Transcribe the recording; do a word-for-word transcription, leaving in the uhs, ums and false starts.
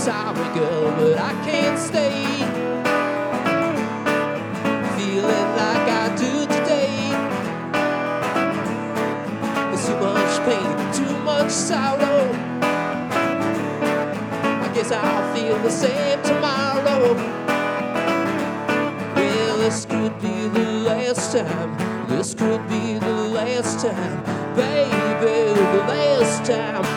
sorry, girl, but I can't stay feeling like I do today. There's too much pain, too much sorrow. I guess I'll feel the same tomorrow. Well, this could be the last time. This could be the last time, baby, the last time.